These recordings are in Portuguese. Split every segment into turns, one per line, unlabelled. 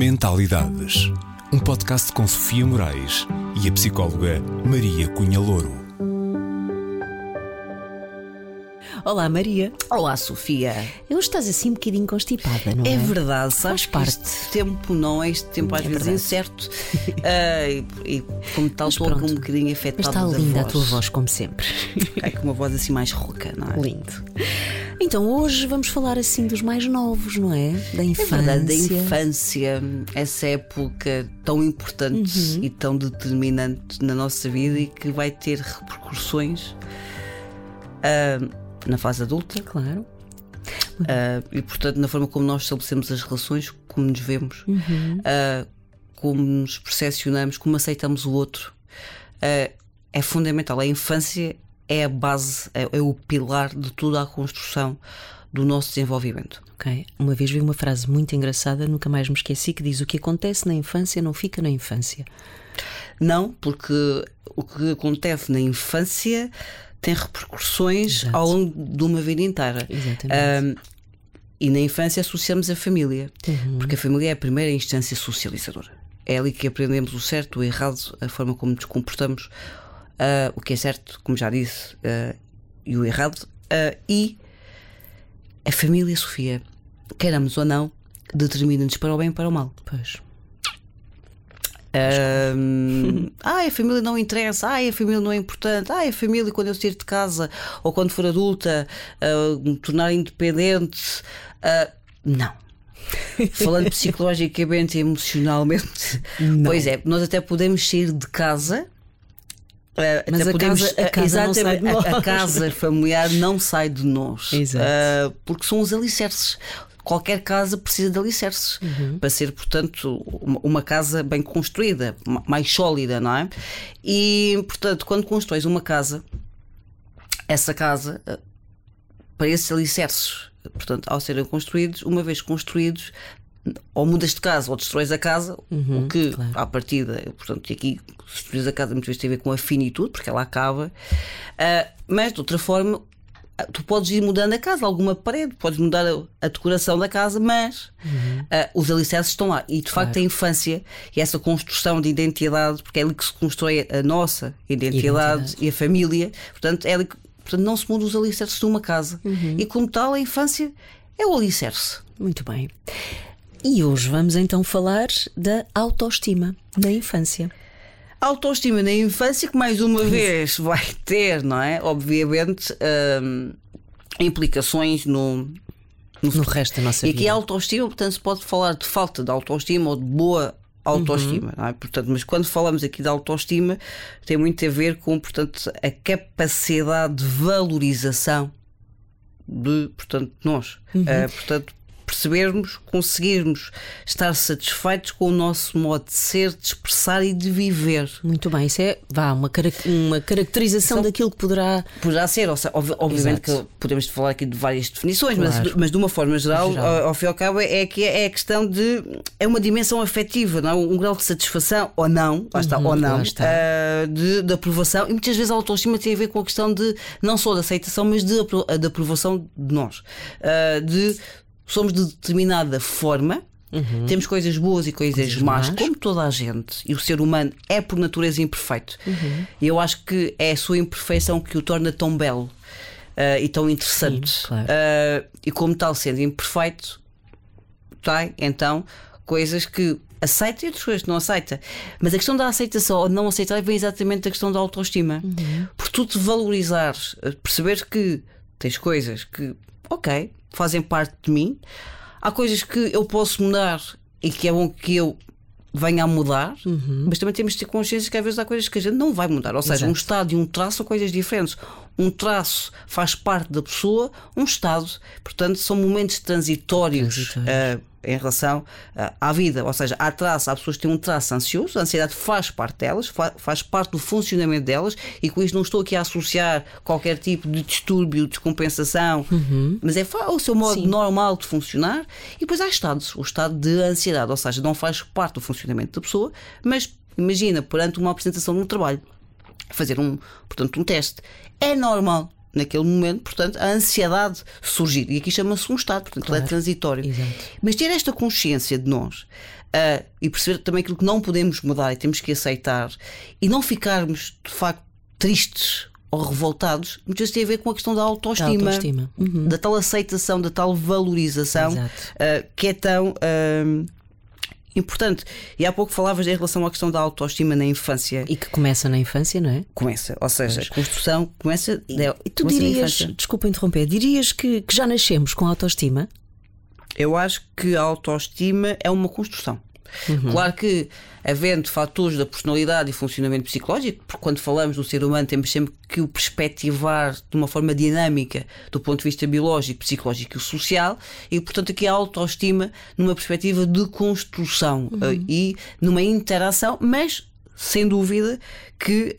Mentalidades, um podcast com Sofia Moraes e a psicóloga Maria Cunha Louro.
Olá, Maria.
Olá, Sofia.
Hoje estás assim um bocadinho constipada, não é?
É verdade, sabes que
parte.
este tempo não é, este tempo às vezes
verdade.
incerto e como tal
Mas
estou
pronto.
um bocadinho afetada.
Mas está
da
linda
voz.
a tua voz, como sempre.
É com uma voz assim mais rouca, não é?
Lindo. Então, hoje vamos falar assim dos mais novos, não é? Da
É
infância.
verdade, da infância, essa época tão importante e tão determinante na nossa vida e que vai ter repercussões na fase adulta.
Claro.
E portanto na forma como nós estabelecemos as relações, como nos vemos, como nos percepcionamos, como aceitamos o outro. É fundamental. A infância é a base, é o pilar de toda a construção do nosso desenvolvimento.
Ok. Uma vez vi uma frase muito engraçada, nunca mais me esqueci, que diz: o que acontece na infância não fica na infância.
Não, porque o que acontece na infância tem repercussões
Exato.
ao longo de uma vida inteira.
Exatamente.
E na infância associamos a família, porque a família é a primeira instância socializadora. É ali que aprendemos o certo, o errado, a forma como nos comportamos, o que é certo, como já disse, e o errado. E a família, Sofia, queiramos ou não, determina-nos para o bem e para o mal.
Pois.
A família não interessa, a família não é importante, a família quando eu sair de casa ou quando for adulta, me tornar independente. Não. Falando psicologicamente e emocionalmente,
Não.
pois é, nós até podemos sair de casa.
Mas
até
a
podemos,
casa não sai de nós.
a casa familiar não sai de nós.
Exato.
Porque são os alicerces. Qualquer casa precisa de alicerces para ser, portanto, uma casa bem construída, mais sólida, não é? E, portanto, quando constróis uma casa, essa casa, para esses alicerces, portanto, ao serem construídos, uma vez construídos, ou mudas de casa ou destróis a casa, o que,
claro.
à partida, portanto, e aqui, se destruís a casa, muitas vezes tem a ver com a finitude, porque ela acaba, mas de outra forma. Tu podes ir mudando a casa, alguma parede, podes mudar a decoração da casa, mas os alicerces estão lá. E de facto a infância e essa construção de identidade, porque é ali que se constrói a nossa identidade e a família, portanto, é ali que não se muda os alicerces de uma casa. E como tal, a infância é o alicerce.
Muito bem. E hoje vamos então falar da autoestima na infância.
A autoestima na infância, que mais uma vez vai ter, não é? Obviamente, implicações no
resto da nossa
vida. E
vida.
aqui a autoestima, portanto, se pode falar de falta de autoestima ou de boa autoestima, não é? Portanto, mas quando falamos aqui de autoestima, tem muito a ver com, portanto, a capacidade de valorização de, portanto, nós. Portanto, percebermos, conseguirmos estar satisfeitos com o nosso modo de ser, de expressar e de viver.
Muito bem, isso é uma caracterização daquilo que poderá
ser. Ou seja, obviamente
Exato.
que podemos falar aqui de várias definições,
Claro.
mas de uma forma geral, ao fim e ao cabo, é que é a questão de. É uma dimensão afetiva, não é? Um grau de satisfação ou não, lá está, ou não,
lá está.
de aprovação. E muitas vezes a autoestima tem a ver com a questão de não só de aceitação, mas de aprovação de nós. Somos de determinada forma, temos coisas boas e coisas más, como toda a gente, e o ser humano é por natureza imperfeito. E eu acho que é a sua imperfeição que o torna tão belo e tão interessante.
Sim, claro.
E como tal, sendo imperfeito, tem então coisas que aceita e outras coisas que não aceita. Mas a questão da aceitação ou não aceitar vem exatamente da questão da autoestima. Por tu te valorizares, perceberes que tens coisas que, ok, fazem parte de mim. Há coisas que eu posso mudar e que é bom que eu venha a mudar, mas também temos de ter consciência que às vezes há coisas que a gente não vai mudar. Ou seja,
Exato.
Um estado e um traço são coisas diferentes. Um traço faz parte da pessoa, um estado, portanto, são momentos transitórios. Em relação à vida, ou seja, há pessoas que têm um traço ansioso, a ansiedade faz parte delas, faz parte do funcionamento delas, e com isso não estou aqui a associar qualquer tipo de distúrbio, descompensação, mas é o seu modo normal de funcionar. E depois há estados, o estado de ansiedade, ou seja, não faz parte do funcionamento da pessoa, mas imagina, perante uma apresentação no trabalho, fazer um teste, é normal naquele momento, portanto, a ansiedade surgir. E aqui chama-se um estado, portanto, claro, ele é transitório.
Exato.
Mas ter esta consciência de nós e perceber também aquilo que não podemos mudar e temos que aceitar, e não ficarmos de facto tristes ou revoltados, muitas vezes tem a ver com a questão da autoestima, da tal aceitação, da tal valorização, que é tão importante. E há pouco falavas em relação à questão da autoestima na infância.
E que começa na infância, não é?
Começa, ou seja, a construção começa.
E tu dirias, desculpa interromper, dirias que já nascemos com autoestima?
Eu acho que a autoestima é uma construção. Claro que, havendo fatores da personalidade e funcionamento psicológico, porque quando falamos do ser humano temos sempre que o perspectivar de uma forma dinâmica do ponto de vista biológico, psicológico e social, e portanto aqui a autoestima numa perspectiva de construção e numa interação, mas sem dúvida que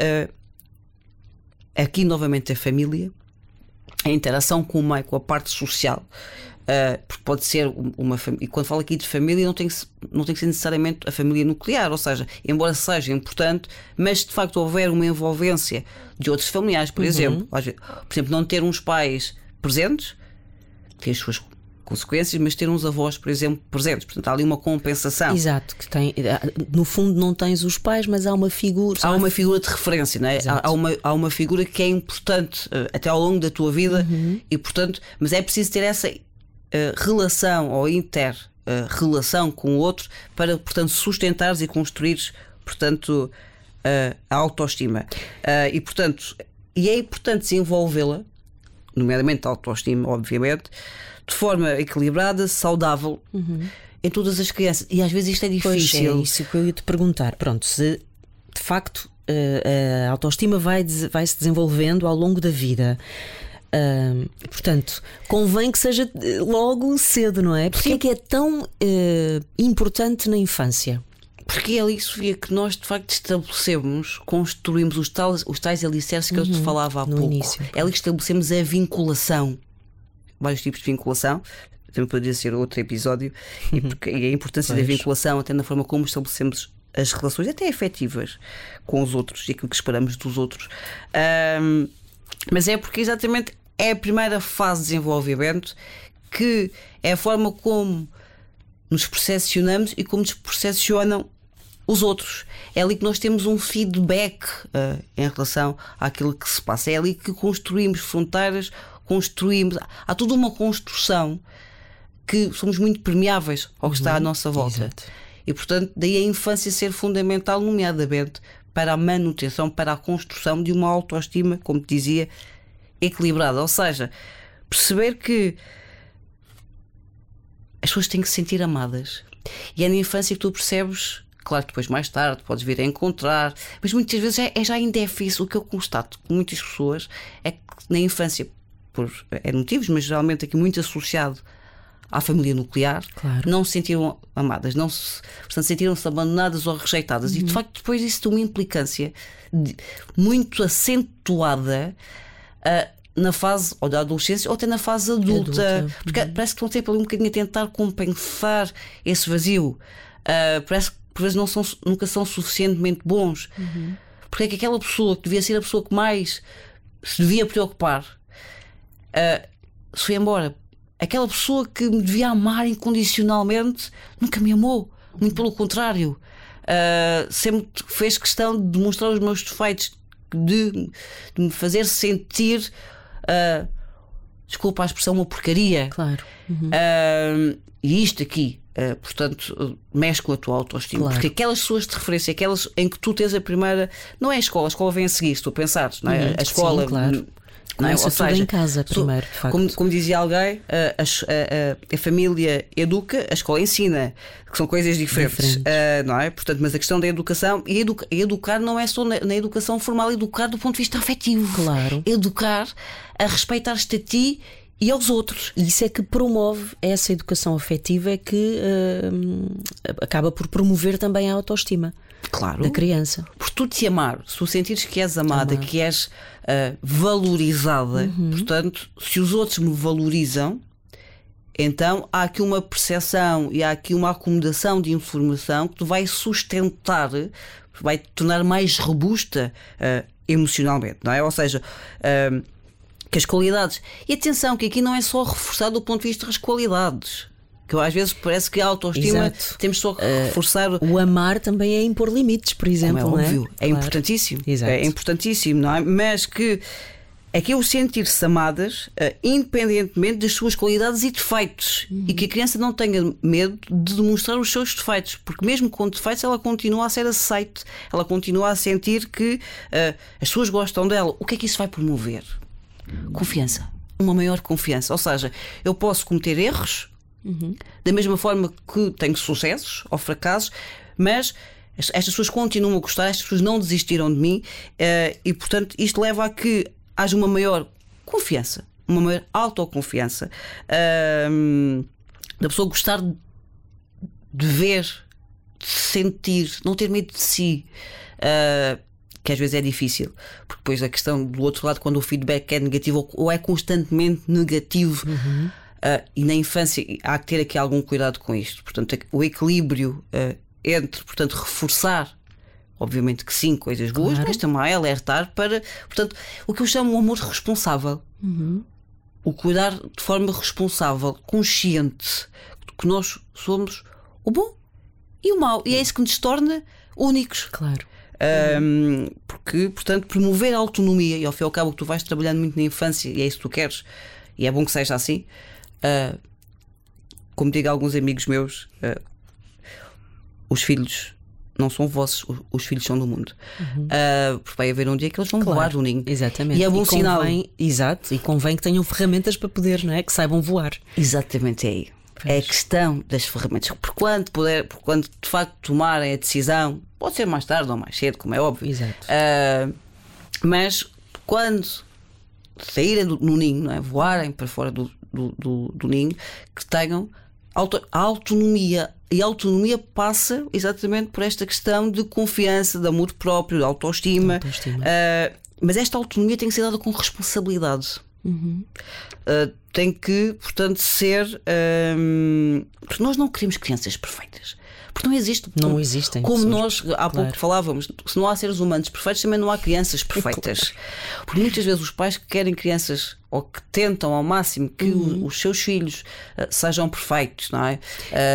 aqui novamente a família, a interação com o meio, com a parte social. Porque pode ser uma família, e quando falo aqui de família não tem que ser necessariamente a família nuclear, ou seja, embora seja importante, mas se de facto houver uma envolvência de outros familiares, por exemplo, não ter uns pais presentes tem as suas consequências, mas ter uns avós, por exemplo, presentes, portanto há ali uma compensação.
Exato, que tem, no fundo não tens os pais, mas há uma figura.
Há uma figura de referência, não é? Há uma figura que é importante até ao longo da tua vida, e portanto, mas é preciso ter essa relação ou inter-relação com o outro para, portanto, sustentares e construires, portanto, a autoestima. E, portanto, é importante desenvolvê-la, nomeadamente a autoestima, obviamente, de forma equilibrada, saudável, em todas as crianças. E às vezes isto é difícil.
Pois é isso que eu ia te perguntar. Pronto, se de facto a autoestima vai se desenvolvendo ao longo da vida. Portanto, convém que seja logo cedo, não é? Porque é que é tão importante na infância?
Porque é ali, Sofia, que nós de facto estabelecemos, construímos os tais alicerces que eu te falava há pouco.
Início.
É ali que estabelecemos a vinculação, vários tipos de vinculação. Também poderia ser outro episódio, e a importância da vinculação, até na forma como estabelecemos as relações, até afetivas, com os outros e aquilo que esperamos dos outros. Mas é porque exatamente é a primeira fase de desenvolvimento, que é a forma como nos percepcionamos e como nos percepcionam os outros. É ali que nós temos um feedback em relação àquilo que se passa. É ali que construímos fronteiras, há toda uma construção, que somos muito permeáveis ao que está à nossa volta.
Exato.
E portanto daí a infância ser fundamental, nomeadamente para a manutenção, para a construção de uma autoestima, como te dizia, equilibrada. Ou seja, perceber que as pessoas têm que se sentir amadas. E é na infância que tu percebes, claro que depois mais tarde podes vir a encontrar, mas muitas vezes já ainda é difícil. O que eu constato com muitas pessoas é que na infância, por motivos, mas geralmente aqui muito associado à família nuclear, não se sentiram amadas, portanto sentiram-se abandonadas ou rejeitadas. E de facto depois isso tem uma implicância muito acentuada na fase ou da adolescência ou até na fase adulta. Porque parece que estão sempre ali um bocadinho a tentar compensar esse vazio. Parece que por vezes nunca são suficientemente bons. Porque é que aquela pessoa que devia ser a pessoa que mais se devia preocupar se foi embora. Aquela pessoa que me devia amar incondicionalmente nunca me amou. Muito pelo contrário. Sempre fez questão de demonstrar os meus defeitos, de me fazer sentir, desculpa a expressão, uma porcaria.
Claro.
E isto aqui, portanto, mexe com a tua autoestima. Porque aquelas pessoas de referência, aquelas em que tu tens a primeira, não é a escola vem a seguir, se tu pensares, não é? A escola.
Sim, claro.
Não é? Ou seja,
em casa primeiro, de facto.
Como dizia alguém, a família educa, a escola ensina, que são coisas diferentes. Não é? Portanto, mas a questão da educação, e educar não é só na educação formal, educar do ponto de vista afetivo.
Claro.
Educar a respeitar-te a ti e aos outros.
E isso é que promove essa educação afetiva, é que acaba por promover também a autoestima.
Claro.
Da criança.
Por tu te amar, se tu sentires que és amada, que és valorizada, portanto, se os outros me valorizam, então há aqui uma percepção e há aqui uma acomodação de informação que te vai sustentar, vai te tornar mais robusta emocionalmente, não é? Ou seja, que as qualidades. E atenção, que aqui não é só reforçar do ponto de vista das qualidades. Que às vezes parece que a autoestima temos só que reforçar.
O amar também é impor limites, por exemplo.
Como é óbvio,
não é?
é importantíssimo.
Exato.
É importantíssimo, não é? Mas que é que eu sentir-se amadas, independentemente das suas qualidades e defeitos, e que a criança não tenha medo de demonstrar os seus defeitos, porque mesmo com defeitos ela continua a ser aceite, ela continua a sentir que as pessoas gostam dela. O que é que isso vai promover? Confiança, uma maior confiança. Ou seja, eu posso cometer erros, da mesma forma que tenho sucessos ou fracassos, mas estas pessoas continuam a gostar, estas pessoas não desistiram de mim, e portanto isto leva a que haja uma maior confiança, uma maior autoconfiança, da pessoa gostar de ver, de sentir, não ter medo de si, que às vezes é difícil, porque depois a questão do outro lado, quando o feedback é negativo ou é constantemente negativo, e na infância há que ter aqui algum cuidado com isto. Portanto, o equilíbrio entre, portanto, reforçar, obviamente que sim, coisas boas, mas também alertar para, portanto, o que eu chamo o amor responsável. O cuidar de forma responsável, consciente, que nós somos o bom e o mau, e é isso que nos torna únicos.
Claro.
Porque, portanto, promover a autonomia, e ao fim e ao cabo que tu vais trabalhando muito na infância, e é isso que tu queres, e é bom que seja assim. Como digo a alguns amigos meus, os filhos não são vossos, os filhos são do mundo. Porque vai haver um dia que eles vão voar do ninho.
Exatamente.
E é bom sinal.
Exato, e convém que tenham ferramentas para poder, não é? Que saibam voar.
Exatamente, é aí. É a questão das ferramentas. Por quando de facto tomarem a decisão, pode ser mais tarde ou mais cedo, como é óbvio.
Exato.
Mas quando saírem no ninho, não é? Voarem para fora do ninho, que tenham a autonomia. E a autonomia passa exatamente por esta questão de confiança, de amor próprio, de autoestima. Mas esta autonomia tem que ser dada com responsabilidade. Tem que, portanto, ser. Porque nós não queremos crianças perfeitas. Porque não existe.
Não existem.
Como nós há pouco falávamos, se não há seres humanos perfeitos, também não há crianças perfeitas. Porque muitas vezes os pais que querem crianças, ou que tentam ao máximo que os seus filhos sejam perfeitos, não é?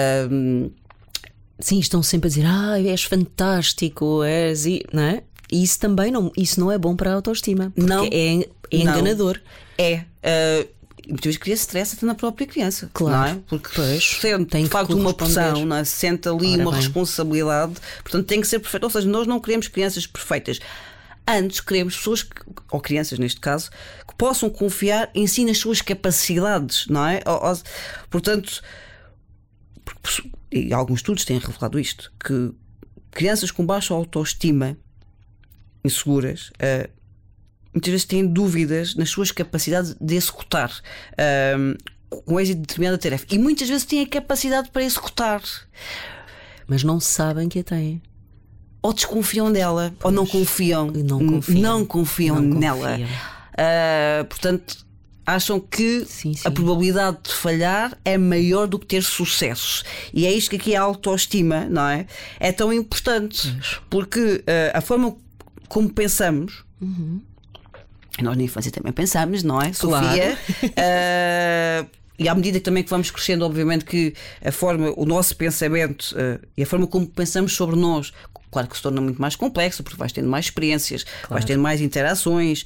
Sim, estão sempre a dizer: és fantástico, és. Não é? E isso também não é bom para a autoestima. Porque
não,
é enganador.
Muitas vezes cria stress até na própria criança,
claro,
não é? Porque sente
tem
de facto uma pressão, não é? Sente ali uma responsabilidade, portanto tem que ser perfeito. Ou seja, nós não queremos crianças perfeitas. Antes queremos pessoas, ou crianças neste caso, que possam confiar em si nas suas capacidades, não é? Portanto, e alguns estudos têm revelado isto, que crianças com baixa autoestima, inseguras, muitas vezes têm dúvidas nas suas capacidades de executar com êxito determinada tarefa, e muitas vezes têm a capacidade para executar,
mas não sabem que a têm,
ou desconfiam dela, ou não confiam nela. Portanto, acham que a probabilidade de falhar é maior do que ter sucesso, e é isto que aqui a autoestima, não é? É tão importante, porque a forma como pensamos, nós na infância também pensamos, não é, Sofia? E à medida que também que vamos crescendo, obviamente que o nosso pensamento e a forma como pensamos sobre nós, claro que se torna muito mais complexo, porque vais tendo mais experiências, vais tendo mais interações,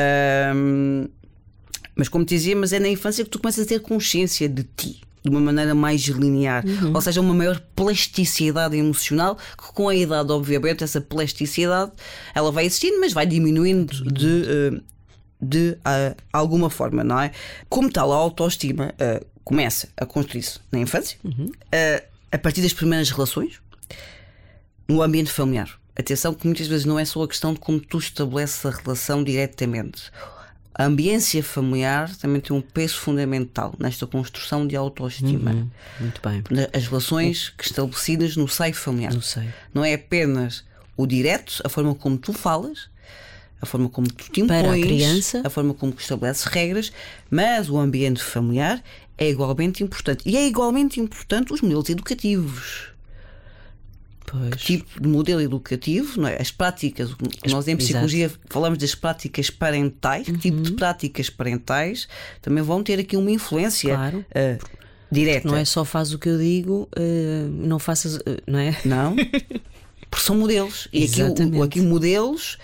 mas como te dizia, mas é na infância que tu começas a ter consciência de ti de uma maneira mais linear, ou seja, uma maior plasticidade emocional, que com a idade, obviamente, essa plasticidade ela vai existindo, mas vai diminuindo de alguma forma, não é? Como tal, a autoestima começa a construir-se na infância, a partir das primeiras relações, no ambiente familiar. Atenção que muitas vezes não é só a questão de como tu estabeleces a relação diretamente. A ambiência familiar também tem um peso fundamental nesta construção de autoestima.
Muito bem.
As relações estabelecidas no seio familiar. Não é apenas o direto, a forma como tu falas, a forma como tu te impões,
para a criança,
a forma como estabeleces regras, mas o ambiente familiar é igualmente importante. E é igualmente importante os modelos educativos. Que tipo de modelo educativo, não é? As práticas, nós em psicologia falamos das práticas parentais, que tipo de práticas parentais também vão ter aqui uma influência direta.
Não é só faz o que eu digo, não faças, não é?
Não, porque são modelos. E aqui modelos,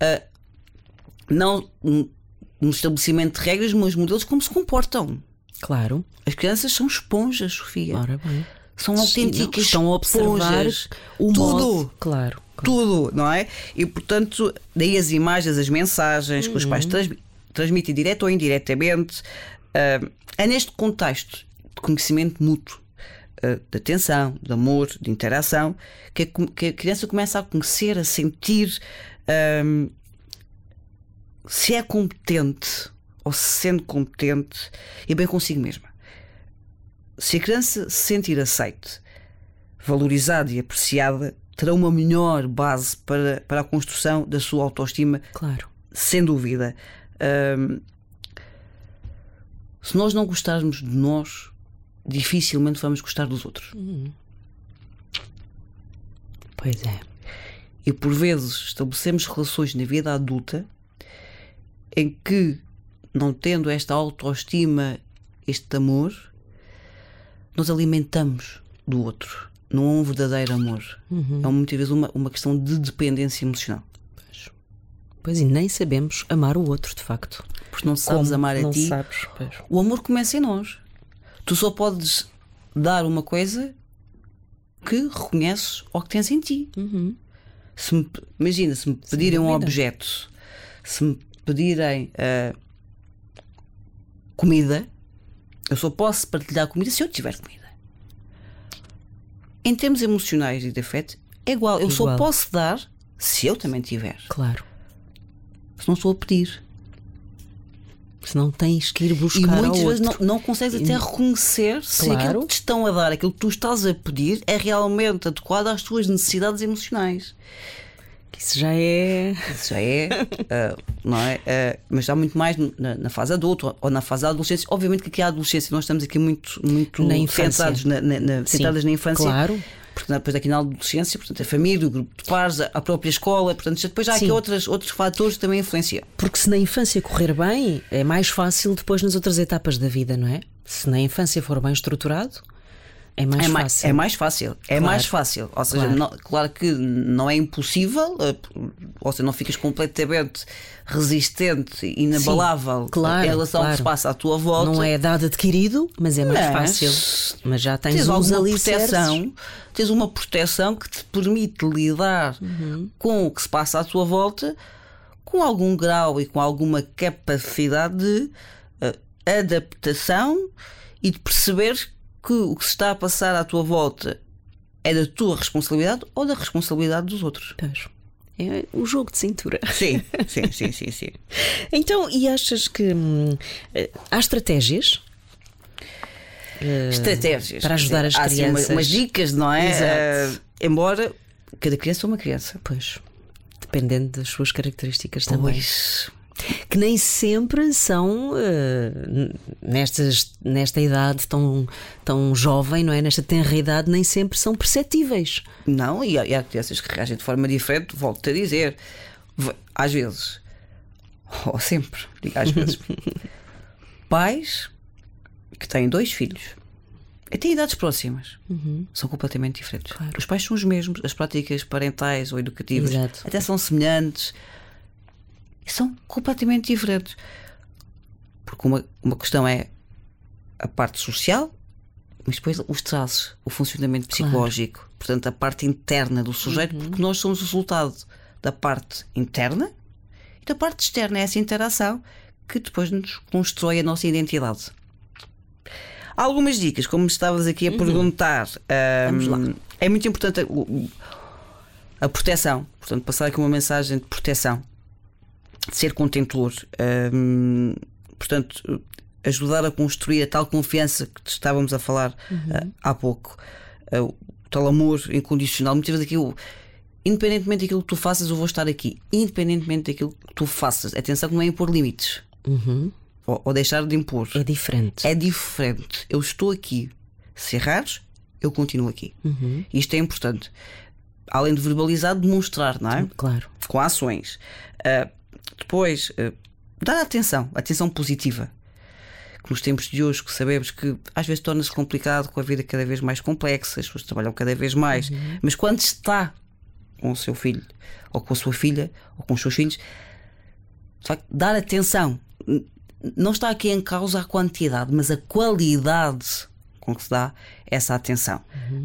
não no estabelecimento de regras, mas modelos como se comportam.
Claro.
As crianças são esponjas, Sofia.
Ora bem.
São autênticas
estão a observar
esponjas.
o
Tudo.
modo. Claro.
Tudo, não é? E portanto, daí as imagens, as mensagens que os pais transmitem direto ou indiretamente. É neste contexto de conhecimento mútuo, de atenção, de amor, de interação, que a criança começa a conhecer, a sentir se é competente ou se sente competente e bem consigo mesma. Se a criança se sentir aceite, valorizada e apreciada, terá uma melhor base para a construção da sua autoestima.
Claro.
Sem dúvida. Se nós não gostarmos de nós, dificilmente vamos gostar dos outros.
Pois é.
E por vezes estabelecemos relações na vida adulta em que, não tendo esta autoestima, este amor, nós alimentamos do outro. Não é um verdadeiro amor. É muitas vezes uma questão de dependência emocional.
Pois, e nem sabemos amar o outro, de facto.
Porque não sabes amar a ti.
Sabes, pois.
O amor começa em nós. Tu só podes dar uma coisa que reconheces ou que tens em ti. Imagina, se me pedirem um objeto, se me pedirem comida, eu só posso partilhar comida se eu tiver comida. Em termos emocionais e de afeto, é igual. Eu só posso dar se eu também tiver.
Claro.
Se não estou a pedir.
Se não tens que ir buscar.
E muitas
ao
vezes
outro.
não consegues até reconhecer se aquilo que te estão a dar, aquilo que tu estás a pedir, é realmente adequado às tuas necessidades emocionais.
Isso já é.
Isso já é, não é? Mas está muito mais na fase adulta ou na fase da adolescência. Obviamente que aqui a adolescência, nós estamos aqui muito centrados centradas na infância.
Claro.
Porque depois aqui na adolescência, portanto, a família, o grupo de pares, a própria escola, portanto, depois há aqui outros fatores que também influenciam.
Porque se na infância correr bem, é mais fácil depois nas outras etapas da vida, não é? Se na infância for bem estruturado, é mais fácil.
É mais fácil. É
Claro.
mais fácil. Ou seja, claro que não é impossível, ou seja, não ficas completamente resistente, inabalável em relação ao que se passa à tua volta.
Não é dado adquirido, mas é mais fácil. Mas já tens uns alicerces.
Tens uma proteção que te permite lidar com o que se passa à tua volta com algum grau e com alguma capacidade de adaptação e de perceber que o que se está a passar à tua volta é da tua responsabilidade ou da responsabilidade dos outros.
É o jogo de cintura.
Sim.
Então, e achas que há estratégias?
Estratégias
para ajudar as crianças.
Umas dicas, não é?
Exato.
Embora cada criança é uma criança.
Pois, dependendo das suas características também.
Pois.
Que nem sempre são nesta idade tão jovem, não é? Nesta tenra idade, nem sempre são perceptíveis.
Não, e há crianças que reagem de forma diferente, volto-te a dizer. Às vezes, ou sempre, digo às vezes, pais que têm 2 filhos e têm idades próximas, são completamente diferentes.
Claro.
Os pais são os mesmos, as práticas parentais ou educativas até são semelhantes. São completamente diferentes. Porque uma questão é a parte social, mas depois os traços, o funcionamento psicológico, portanto, a parte interna do sujeito, porque nós somos o resultado da parte interna e da parte externa. É essa interação que depois nos constrói a nossa identidade. Há algumas dicas, como estavas aqui a perguntar.
Vamos lá.
É muito importante a proteção, portanto, passar aqui uma mensagem de proteção. Ser contentor, portanto, ajudar a construir a tal confiança que estávamos a falar há pouco, o tal amor incondicional. Muitas vezes aquilo, independentemente daquilo que tu faças, eu vou estar aqui, independentemente daquilo que tu faças. Atenção, que não é impor limites ou deixar de impor.
É diferente.
É diferente. Eu estou aqui. Se errares, eu continuo aqui. Isto é importante. Além de verbalizar, demonstrar, não é?
Claro.
Com ações. Depois, dar atenção positiva. que nos tempos de hoje, que sabemos que às vezes torna-se complicado, com a vida cada vez mais complexa, as pessoas trabalham cada vez mais, mas quando está com o seu filho, ou com a sua filha, ou com os seus filhos, de facto, dar atenção. Não está aqui em causa a quantidade, mas a qualidade com que se dá essa atenção.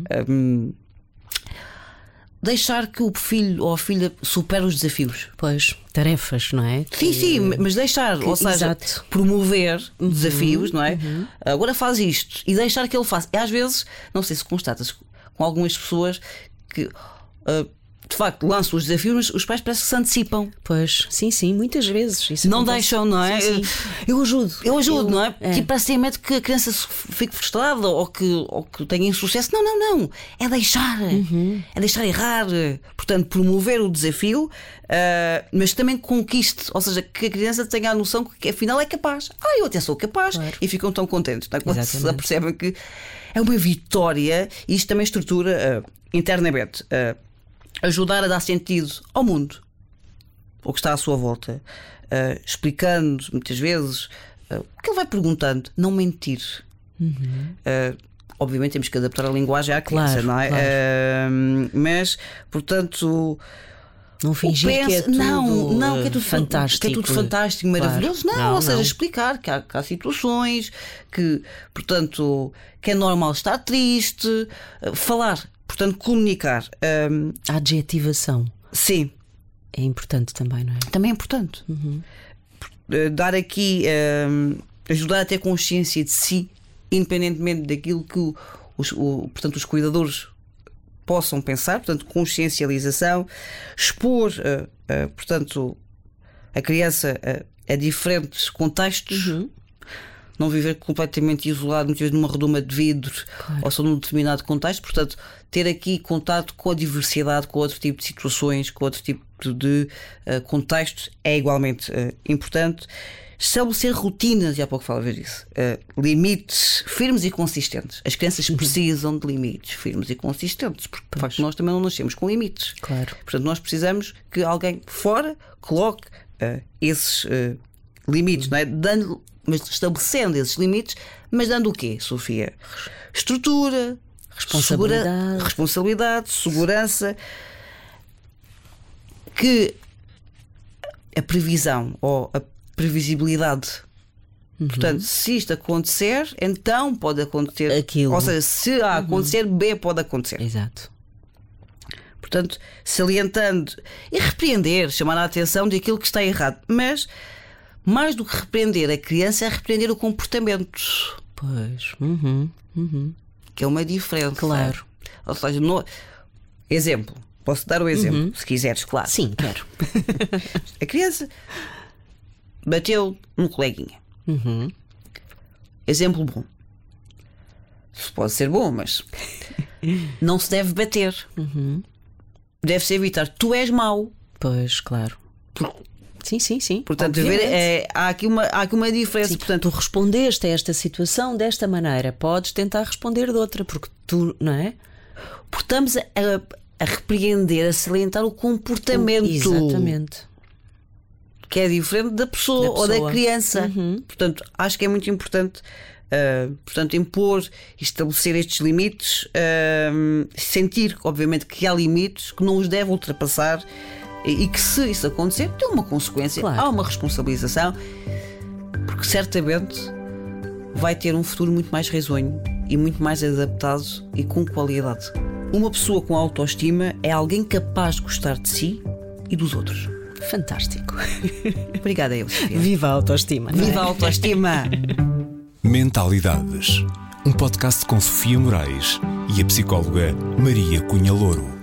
Deixar que o filho ou a filha supere os desafios.
Pois, tarefas, não é?
Sim, mas deixar, ou seja,
exato,
promover desafios, não é? Agora faz isto e deixar que ele faça. E às vezes, não sei se constatas com algumas pessoas que de facto lançam os desafios, mas os pais parece que se antecipam.
Pois, sim, muitas vezes. Isso
não
acontece.
Deixam, não é?
Sim.
Eu ajudo, não é? Tipo, parece ter medo que a criança fique frustrada ou que tenha insucesso. Não. É deixar. É deixar errar. Portanto, promover o desafio, mas também conquiste. Ou seja, que a criança tenha a noção que afinal é capaz. Eu até sou capaz. Claro. E ficam tão contentes, não é? Quando se apercebem que é uma vitória. E isto também estrutura internamente. Ajudar a dar sentido ao mundo, ao que está à sua volta, explicando muitas vezes o que ele vai perguntando, não mentir. Obviamente temos que adaptar a linguagem à criança,
claro,
não é?
Claro.
Mas, portanto,
não fingir que é tudo
não, que é tudo
fantástico,
que é tudo fantástico, maravilhoso.
Claro.
Ou seja, explicar que há situações que, portanto, que é normal estar triste, falar. Portanto, comunicar.
A adjetivação.
Sim.
É importante também, não é?
Também é importante. Dar aqui, ajudar a ter consciência de si, independentemente daquilo que portanto, os cuidadores possam pensar. Portanto, consciencialização, expor, portanto, a criança a diferentes contextos. Não viver completamente isolado, muitas vezes numa redoma de vidro, claro, ou só num determinado contexto. Portanto, ter aqui contato com a diversidade, com outro tipo de situações, com outro tipo de contextos é igualmente importante. Estabelecer rotinas, e há pouco falava disso, limites firmes e consistentes. As crianças precisam de limites firmes e consistentes, porque de facto nós também não nascemos com limites.
Claro.
Portanto, nós precisamos que alguém fora coloque esses limites, não é? Mas estabelecendo esses limites, mas dando o quê, Sofia? Estrutura, responsabilidade, segurança, que a previsão ou a previsibilidade. Portanto, se isto acontecer, então pode acontecer aquilo. Ou seja, se A acontecer, B pode acontecer.
Exato.
Portanto, salientando e repreender, chamar a atenção de aquilo que está errado. Mas mais do que repreender a criança é repreender o comportamento.
Pois.
Que é uma diferença.
Claro.
Ou seja, exemplo. Posso dar o exemplo, se quiseres, claro.
Sim, quero.
A criança bateu um coleguinha. Exemplo bom. Isso pode ser bom, mas não se deve bater. Deve-se evitar. Tu és mau.
Pois, claro. Sim.
Portanto, há aqui uma diferença.
Sim,
portanto,
tu respondeste a esta situação desta maneira, podes tentar responder de outra, porque tu, não é?
Porque estamos a repreender, a salientar o comportamento.
Exatamente.
Que é diferente da pessoa ou da criança. Portanto, acho que é muito importante portanto, impor e estabelecer estes limites, sentir, obviamente, que há limites que não os deve ultrapassar. E que se isso acontecer, tem uma consequência, claro, há uma responsabilização, porque certamente vai ter um futuro muito mais risonho e muito mais adaptado e com qualidade. Uma pessoa com autoestima é alguém capaz de gostar de si e dos outros.
Fantástico.
Obrigada, eu, Sofia.
Viva a autoestima.
Viva a autoestima.
Mentalidades. Um podcast com Sofia Moraes e a psicóloga Maria Cunha Louro.